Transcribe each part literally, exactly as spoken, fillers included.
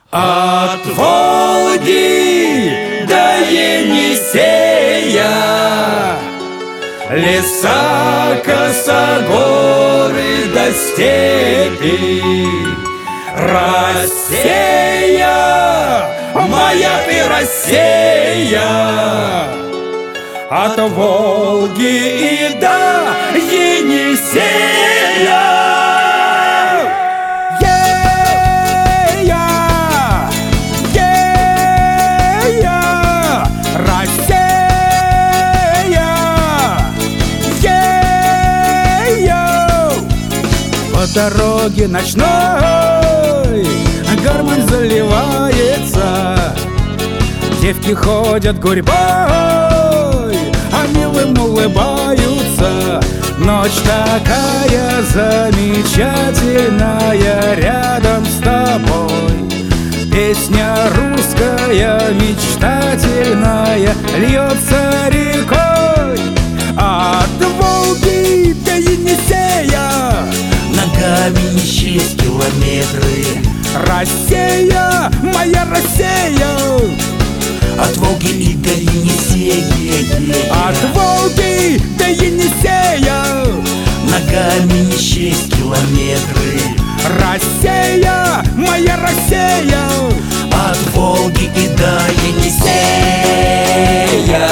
От Волги до Енисея, леса, косогоры до степи. Россия, моя ты Россия, от Волги и до Енисея. По дороге ночной гармонь заливается, девки ходят гурьбой, а милым улыбаются. Ночь такая замечательная рядом с тобой. Песня русская мечтательная льется рекой. От Волги до Енисея ногами не счесть километры. Россия, моя Россия, от Волги и до Енисея. От Волги до Енисея ногами не счесть километры. Россия, моя Россия, от Волги и до Енисея.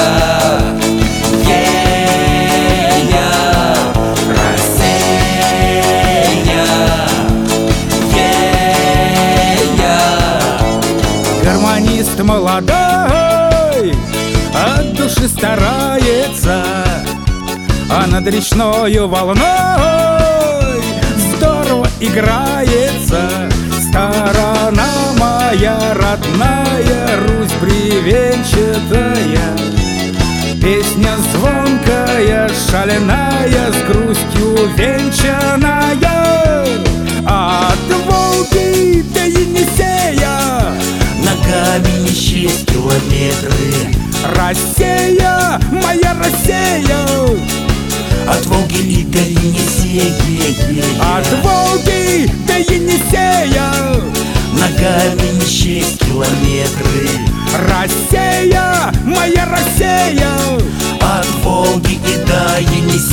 Гармонист молодой от души старается, а над речною волной здорово играется. Сторона моя родная, Русь бревенчатая, песня звонкая, шаленая, с грустью венчаная. От Волги до Енисея ногами не счесть километры. Россия, моя Россия, от Волги и до Енисея. От Волги до Енисея ногами не счесть километры. Россия, моя Россия, от Волги и до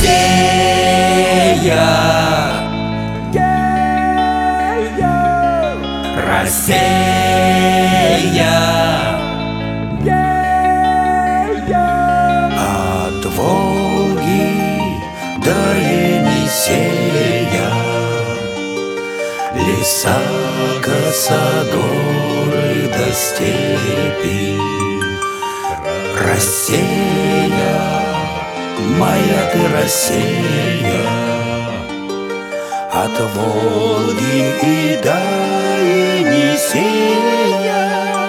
Енисея. Россия, от Волги до Енисея, леса, косогоры до степи. Россия, моя ты Россия, от Волги и до Енисея.